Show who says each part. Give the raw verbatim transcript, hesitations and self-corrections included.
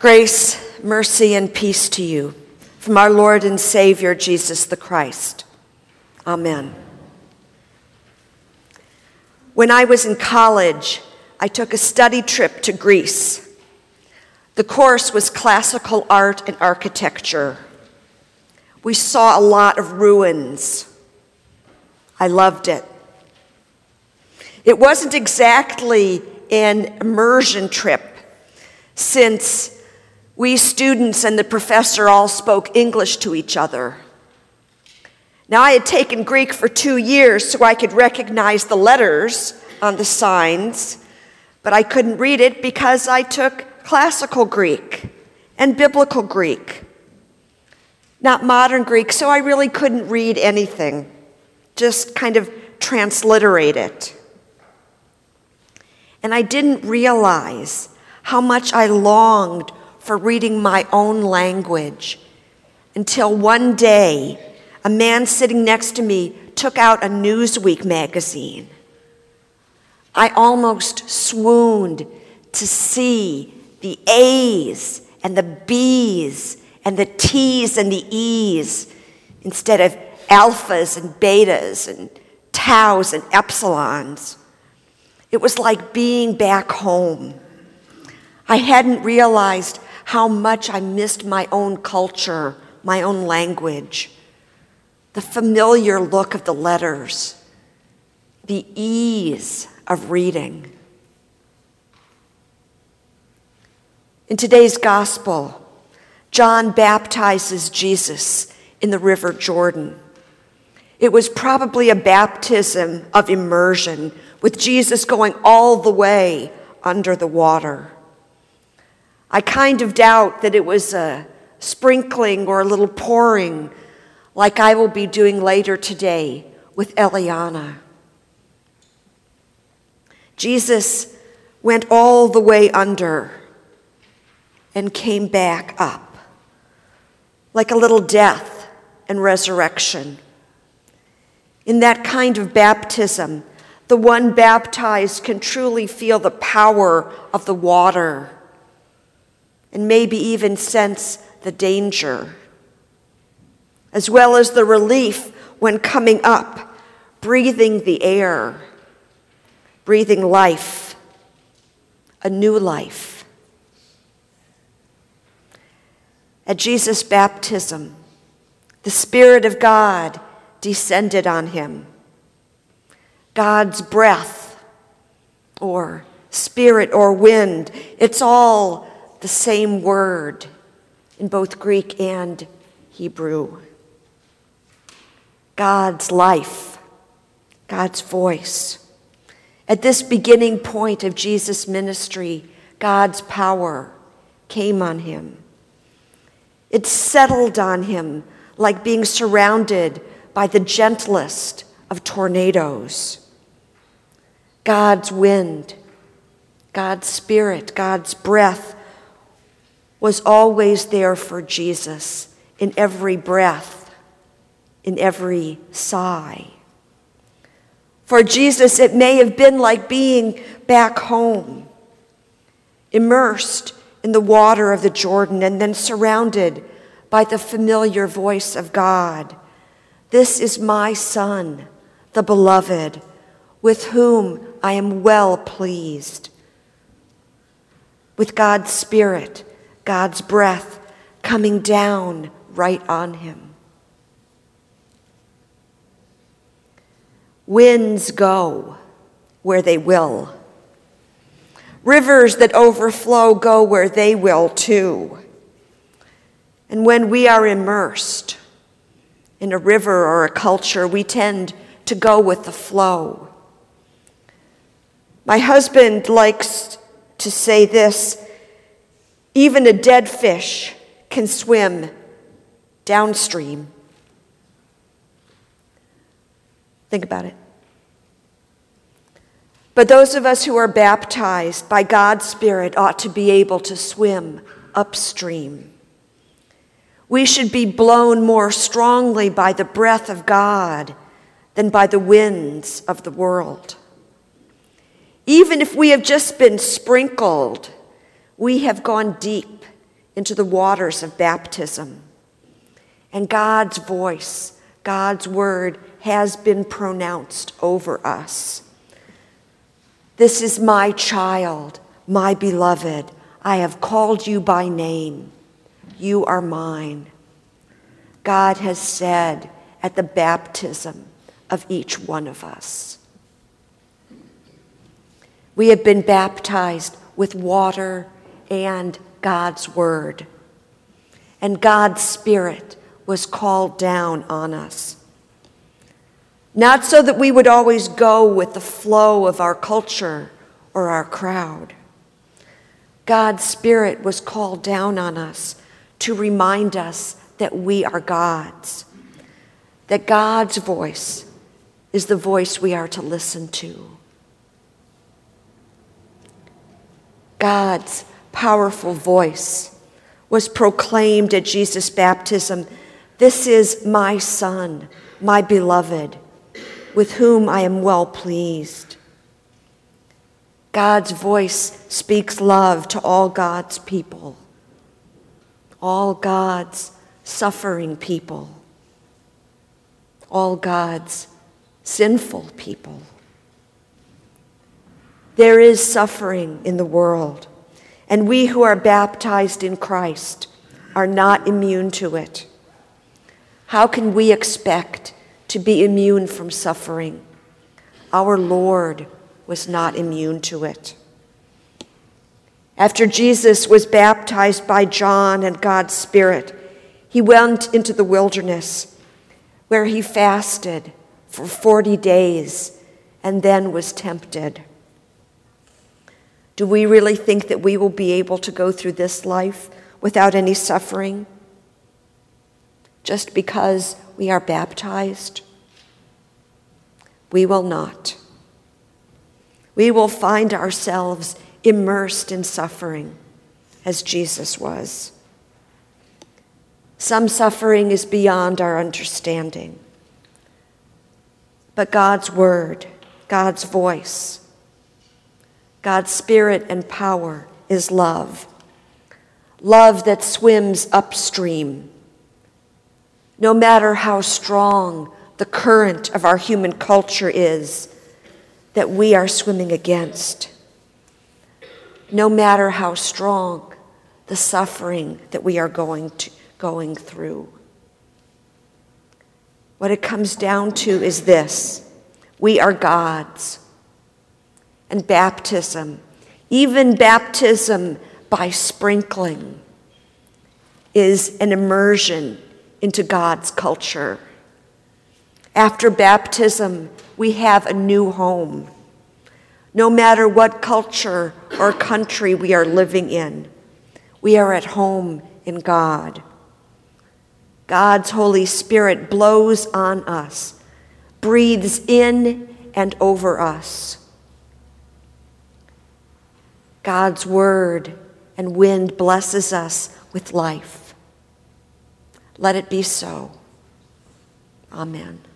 Speaker 1: Grace, mercy, and peace to you from our Lord and Savior, Jesus the Christ. Amen. When I was in college, I took a study trip to Greece. The course was classical art and architecture. We saw a lot of ruins. I loved it. It wasn't exactly an immersion trip, since we students and the professor all spoke English to each other. Now, I had taken Greek for two years so I could recognize the letters on the signs, but I couldn't read it because I took classical Greek and biblical Greek, not modern Greek, so I really couldn't read anything, just kind of transliterate it. And I didn't realize how much I longed for reading my own language until one day a man sitting next to me took out a Newsweek magazine. I almost swooned to see the A's and the B's and the T's and the E's instead of alphas and betas and taus and epsilons. It was like being back home. I hadn't realized how much I missed my own culture, my own language, the familiar look of the letters, the ease of reading. In today's gospel, John baptizes Jesus in the River Jordan. It was probably a baptism of immersion, with Jesus going all the way under the water. I kind of doubt that it was a sprinkling or a little pouring like I will be doing later today with Eliana. Jesus went all the way under and came back up, like a little death and resurrection. In that kind of baptism, the one baptized can truly feel the power of the water and maybe even sense the danger, as well as the relief when coming up, breathing the air, breathing life, a new life. At Jesus' baptism, the Spirit of God descended on him. God's breath, or spirit, or wind, it's all the same word in both Greek and Hebrew. God's life, God's voice. At this beginning point of Jesus' ministry, God's power came on him. It settled on him like being surrounded by the gentlest of tornadoes. God's wind, God's spirit, God's breath was always there for Jesus in every breath, in every sigh. For Jesus, it may have been like being back home, immersed in the water of the Jordan and then surrounded by the familiar voice of God. This is my Son, the beloved, with whom I am well pleased. With God's Spirit, God's breath coming down right on him. Winds go where they will. Rivers that overflow go where they will too. And when we are immersed in a river or a culture, we tend to go with the flow. My husband likes to say this: even a dead fish can swim downstream. Think about it. But those of us who are baptized by God's Spirit ought to be able to swim upstream. We should be blown more strongly by the breath of God than by the winds of the world. Even if we have just been sprinkled, we have gone deep into the waters of baptism. And God's voice, God's word has been pronounced over us. This is my child, my beloved. I have called you by name. You are mine. God has said at the baptism of each one of us. We have been baptized with water and God's word. And God's Spirit was called down on us. Not so that we would always go with the flow of our culture or our crowd. God's Spirit was called down on us to remind us that we are God's, that God's voice is the voice we are to listen to. God's powerful voice was proclaimed at Jesus' baptism. This is my Son, my beloved, with whom I am well pleased. God's voice speaks love to all God's people, all God's suffering people, all God's sinful people. There is suffering in the world, and we who are baptized in Christ are not immune to it. How can we expect to be immune from suffering? Our Lord was not immune to it. After Jesus was baptized by John and God's Spirit, he went into the wilderness where he fasted for forty days and then was tempted. Do we really think that we will be able to go through this life without any suffering just because we are baptized? We will not. We will find ourselves immersed in suffering as Jesus was. Some suffering is beyond our understanding. But God's word, God's voice, God's Spirit and power is love. Love that swims upstream. No matter how strong the current of our human culture is that we are swimming against. No matter how strong the suffering that we are going to, going through. What it comes down to is this: we are God's. And baptism, even baptism by sprinkling, is an immersion into God's culture. After baptism, we have a new home. No matter what culture or country we are living in, we are at home in God. God's Holy Spirit blows on us, breathes in and over us. God's word and wind blesses us with life. Let it be so. Amen.